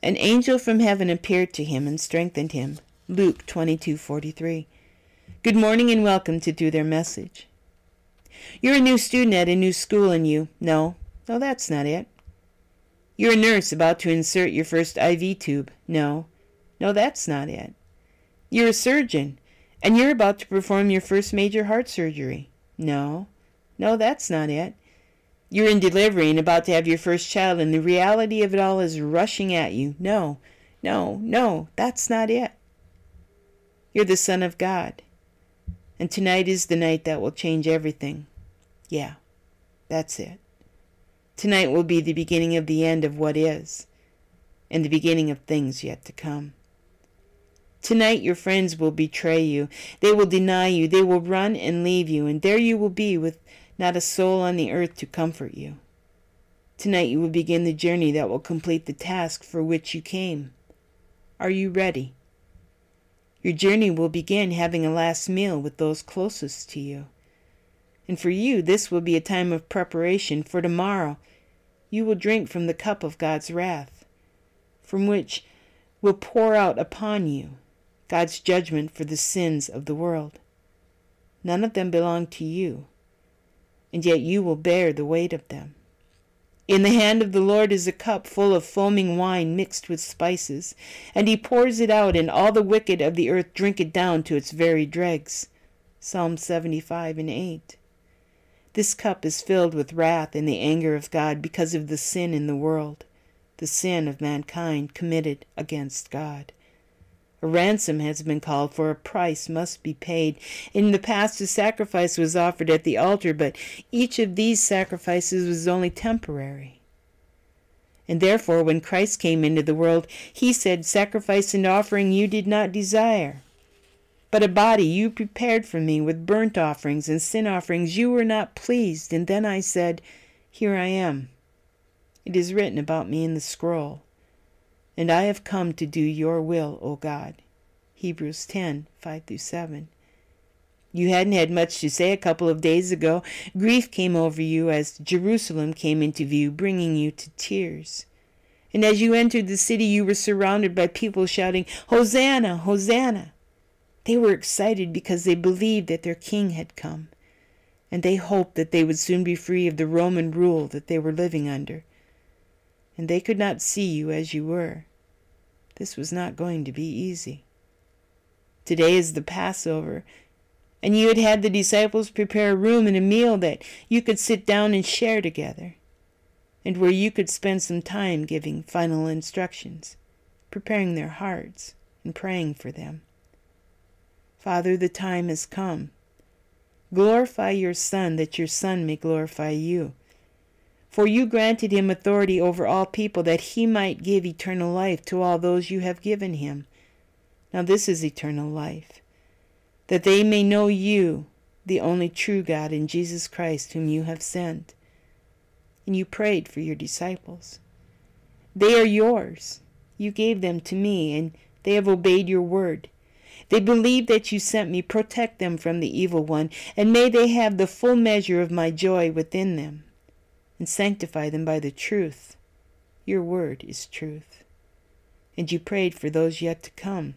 An angel from heaven appeared to him and strengthened him. Luke 22:43. Good morning and welcome to Through Their Message. You're a new student at a new school and no, that's not it. You're a nurse about to insert your first IV tube. No, that's not it. You're a surgeon and you're about to perform your first major heart surgery. No, that's not it. You're in delivery and about to have your first child and the reality of it all is rushing at you. No, that's not it. You're the Son of God. And tonight is the night that will change everything. Yeah, that's it. Tonight will be the beginning of the end of what is, and the beginning of things yet to come. Tonight your friends will betray you. They will deny you. They will run and leave you, and there you will be with not a soul on the earth to comfort you. Tonight you will begin the journey that will complete the task for which you came. Are you ready? Your journey will begin having a last meal with those closest to you. And for you, this will be a time of preparation, for tomorrow you will drink from the cup of God's wrath, from which will pour out upon you God's judgment for the sins of the world. None of them belong to you, and yet you will bear the weight of them. In the hand of the Lord is a cup full of foaming wine mixed with spices, and he pours it out, and all the wicked of the earth drink it down to its very dregs. Psalm 75:8. This cup is filled with wrath and the anger of God because of the sin in the world, the sin of mankind committed against God. A ransom has been called, for a price must be paid. In the past, a sacrifice was offered at the altar, but each of these sacrifices was only temporary. And therefore, when Christ came into the world, he said, "Sacrifice and offering you did not desire, but a body you prepared for me with burnt offerings and sin offerings you were not pleased." And then I said, "Here I am. It is written about me in the scroll. And I have come to do your will, O God." Hebrews 10:5-7. You hadn't had much to say a couple of days ago. Grief came over you as Jerusalem came into view, bringing you to tears. And as you entered the city, you were surrounded by people shouting, "Hosanna, Hosanna." They were excited because they believed that their king had come, and they hoped that they would soon be free of the Roman rule that they were living under. And they could not see you as you were. This was not going to be easy. Today is the Passover, and you had had the disciples prepare a room and a meal that you could sit down and share together, and where you could spend some time giving final instructions, preparing their hearts, and praying for them. Father, the time has come. Glorify your Son, that your Son may glorify you. For you granted him authority over all people, that he might give eternal life to all those you have given him. Now this is eternal life, that they may know you, the only true God, and Jesus Christ, whom you have sent. And you prayed for your disciples. They are yours. You gave them to me, and they have obeyed your word. They believe that you sent me. Protect them from the evil one, and may they have the full measure of my joy within them. And sanctify them by the truth. Your word is truth. And you prayed for those yet to come.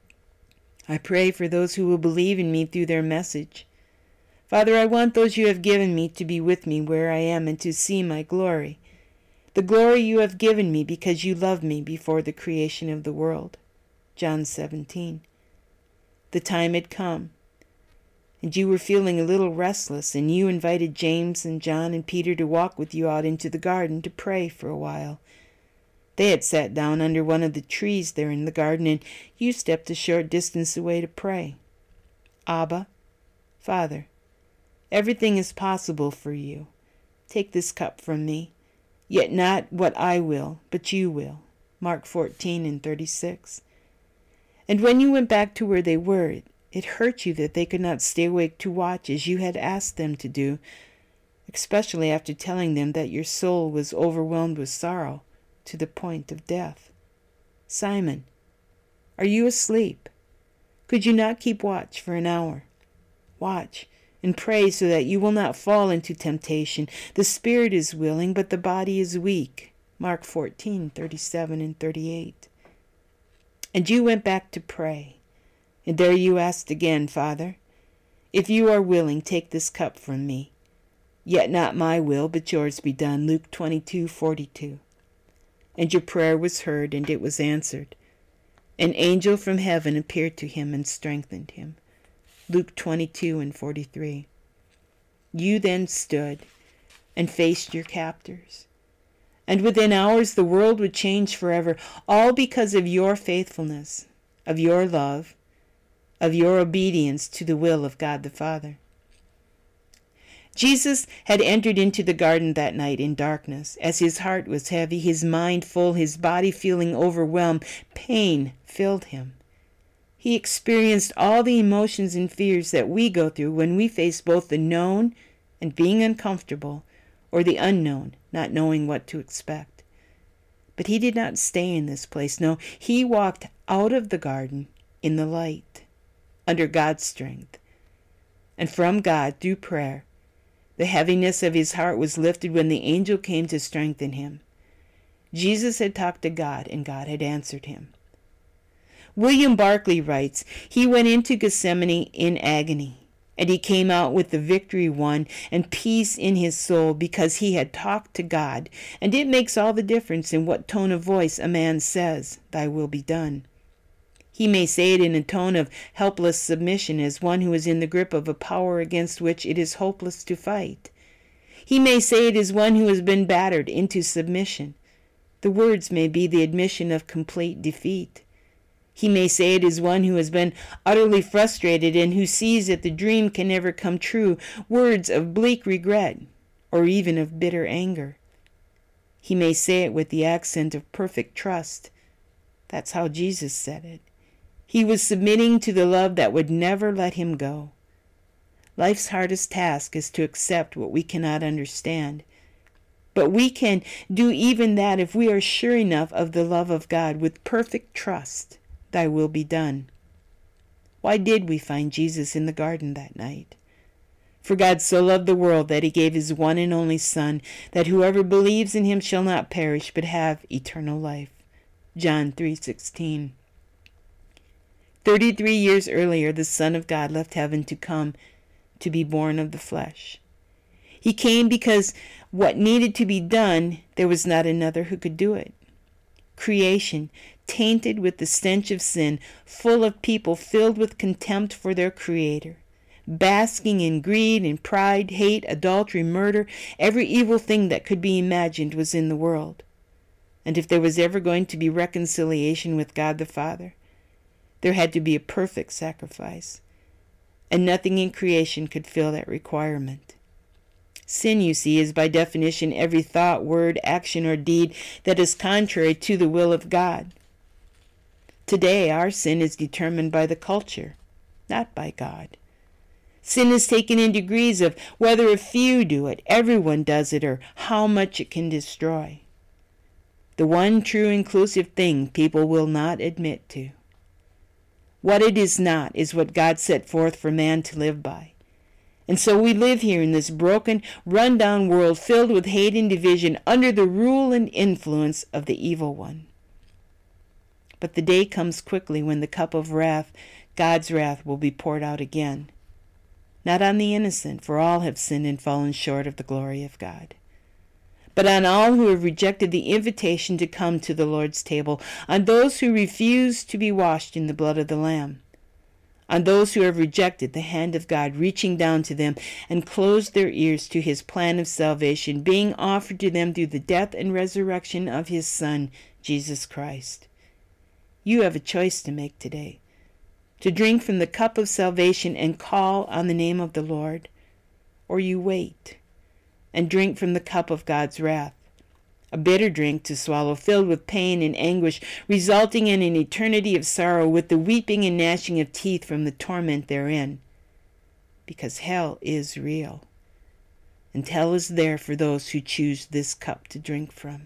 I pray for those who will believe in me through their message. Father, I want those you have given me to be with me where I am and to see my glory, the glory you have given me because you loved me before the creation of the world. John 17. The time had come, and you were feeling a little restless, and you invited James and John and Peter to walk with you out into the garden to pray for a while. They had sat down under one of the trees there in the garden, and you stepped a short distance away to pray. Abba, Father, everything is possible for you. Take this cup from me, yet not what I will, but you will. Mark 14:36. And when you went back to where they were, it hurt you that they could not stay awake to watch as you had asked them to do, especially after telling them that your soul was overwhelmed with sorrow to the point of death. Simon, are you asleep? Could you not keep watch for an hour? Watch and pray so that you will not fall into temptation. The spirit is willing, but the body is weak. Mark 14:37 and 38. And you went back to pray, and there you asked again, Father, if you are willing, take this cup from me. Yet not my will, but yours be done. Luke 22:42. And your prayer was heard, and it was answered. An angel from heaven appeared to him and strengthened him. Luke 22 and 43. You then stood and faced your captors. And within hours the world would change forever, all because of your faithfulness, of your love, of your obedience to the will of God the Father. Jesus had entered into the garden that night in darkness. As his heart was heavy, his mind full, his body feeling overwhelmed, pain filled him. He experienced all the emotions and fears that we go through when we face both the known and being uncomfortable, or the unknown, not knowing what to expect. But he did not stay in this place. No, he walked out of the garden in the light, under God's strength. And from God, through prayer, the heaviness of his heart was lifted when the angel came to strengthen him. Jesus had talked to God, and God had answered him. William Barclay writes, he went into Gethsemane in agony, and he came out with the victory won and peace in his soul because he had talked to God. And it makes all the difference in what tone of voice a man says, thy will be done. He may say it in a tone of helpless submission, as one who is in the grip of a power against which it is hopeless to fight. He may say it as one who has been battered into submission. The words may be the admission of complete defeat. He may say it as one who has been utterly frustrated and who sees that the dream can never come true, words of bleak regret or even of bitter anger. He may say it with the accent of perfect trust. That's how Jesus said it. He was submitting to the love that would never let him go. Life's hardest task is to accept what we cannot understand. But we can do even that if we are sure enough of the love of God with perfect trust. Thy will be done. Why did we find Jesus in the garden that night? For God so loved the world that he gave his one and only Son, that whoever believes in him shall not perish but have eternal life. John 3:16. 33 years earlier, the Son of God left heaven to come to be born of the flesh. He came because what needed to be done, there was not another who could do it. Creation, tainted with the stench of sin, full of people filled with contempt for their Creator, basking in greed and pride, hate, adultery, murder, every evil thing that could be imagined was in the world. And if there was ever going to be reconciliation with God the Father, there had to be a perfect sacrifice, and nothing in creation could fill that requirement. Sin, you see, is by definition every thought, word, action, or deed that is contrary to the will of God. Today, our sin is determined by the culture, not by God. Sin is taken in degrees of whether a few do it, everyone does it, or how much it can destroy. The one true inclusive thing people will not admit to. What it is not is what God set forth for man to live by. And so we live here in this broken, run-down world filled with hate and division under the rule and influence of the evil one. But the day comes quickly when the cup of wrath, God's wrath, will be poured out again. Not on the innocent, for all have sinned and fallen short of the glory of God, but on all who have rejected the invitation to come to the Lord's table, on those who refuse to be washed in the blood of the Lamb, on those who have rejected the hand of God reaching down to them and closed their ears to his plan of salvation being offered to them through the death and resurrection of his Son, Jesus Christ. You have a choice to make today, to drink from the cup of salvation and call on the name of the Lord, or you wait and drink from the cup of God's wrath, a bitter drink to swallow, filled with pain and anguish, resulting in an eternity of sorrow with the weeping and gnashing of teeth from the torment therein. Because hell is real, and hell is there for those who choose this cup to drink from.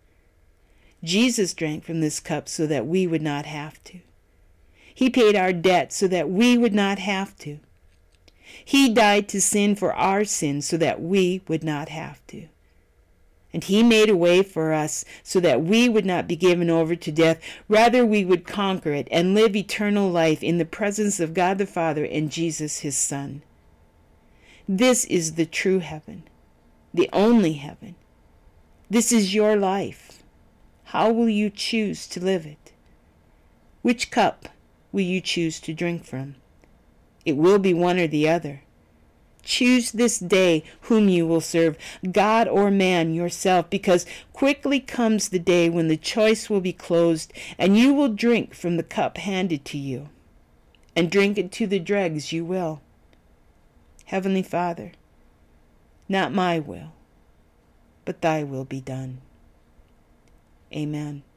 Jesus drank from this cup so that we would not have to. He paid our debt so that we would not have to. He died to sin for our sins so that we would not have to. And he made a way for us so that we would not be given over to death. Rather, we would conquer it and live eternal life in the presence of God the Father and Jesus, his Son. This is the true heaven, the only heaven. This is your life. How will you choose to live it? Which cup will you choose to drink from? It will be one or the other. Choose this day whom you will serve, God or man, yourself, because quickly comes the day when the choice will be closed, and you will drink from the cup handed to you, and drink it to the dregs you will. Heavenly Father, not my will, but thy will be done. Amen.